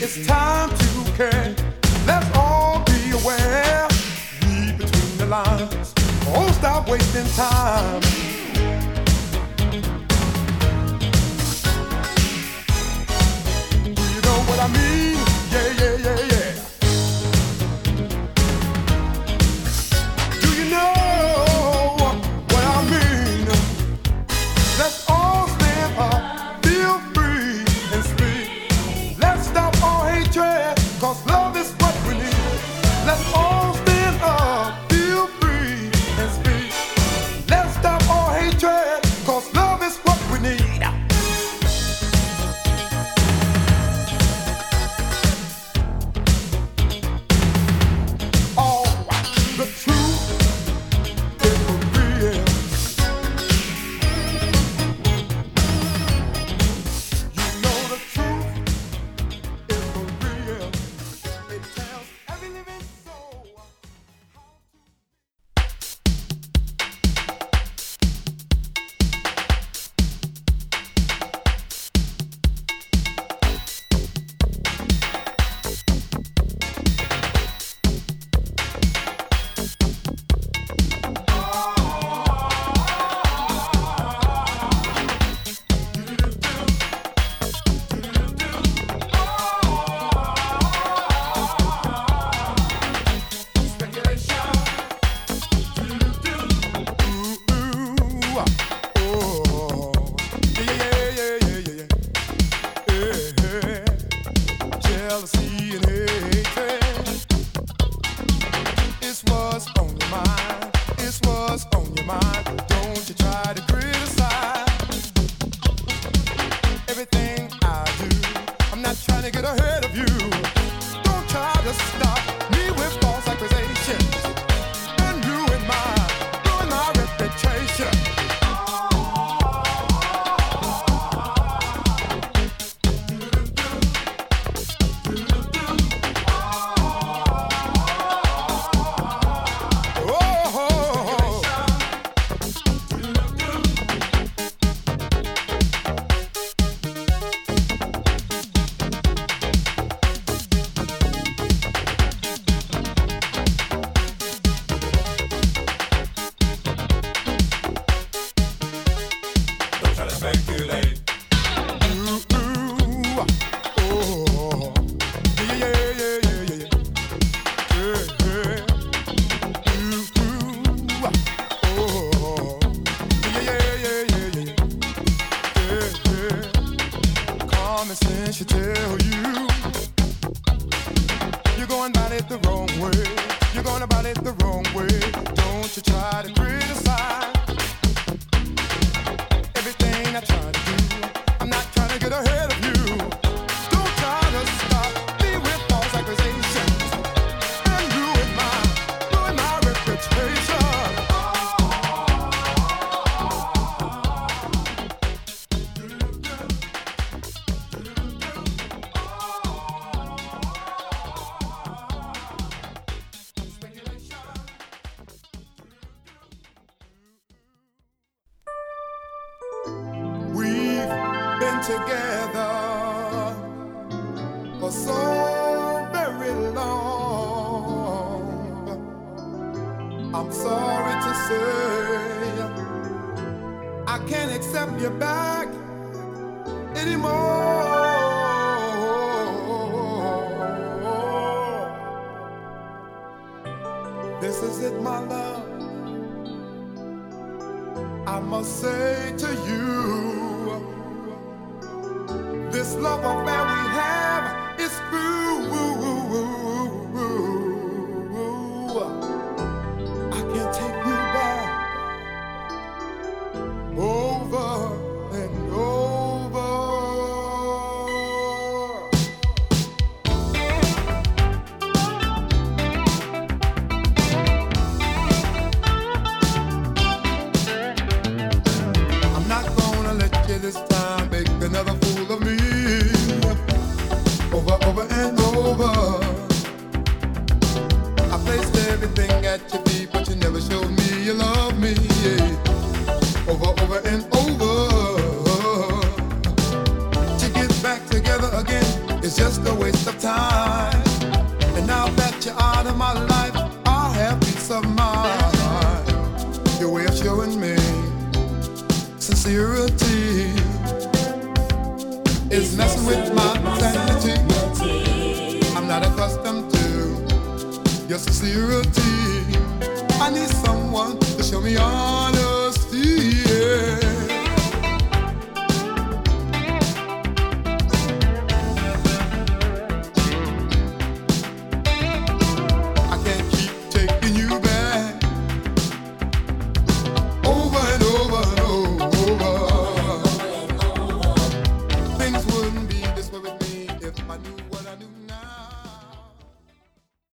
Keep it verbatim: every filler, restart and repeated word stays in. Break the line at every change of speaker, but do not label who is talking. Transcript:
It's time to care. Let's all be aware. Read between the lines. Oh, stop wasting time. Do you know what I mean? Yeah, yeah, yeah, yeah. Do you know what I mean? Let's all stand up, feel free and speak. Let's stop all hatred, cause love is what we need. Let's all stand up, feel free and speak. Let's stop all hatred, cause love is what we need. All the truth is for real. You know the truth is for real. It tells every living soul how to. Jealousy and hatred. It's what's on your mind. It's what's on your mind. Don't you try to criticize everything I do. I'm not trying to get ahead of you. Don't try to stop me with false accusations and ruin my, ruin my reputation.
Don't try to speculate.
Common sense should tell you you're going about it the wrong way. You're going about it the wrong way. Don't you try to criticize everything I try to do. I'm not trying to get ahead of you. Don't try to stop me with false accusations and ruin my, ruin my reputation. We've been together for so very long. I'm sorry to say I can't accept you back anymore. This is it, my love. I must say to you, this love affair we have is through. I can't take you back over and over. I'm not gonna let you this time make another fool of me. Over, over and over. I placed everything is messing with my sanity. I'm not accustomed to your sincerity. I need someone to show me honesty. Yeah.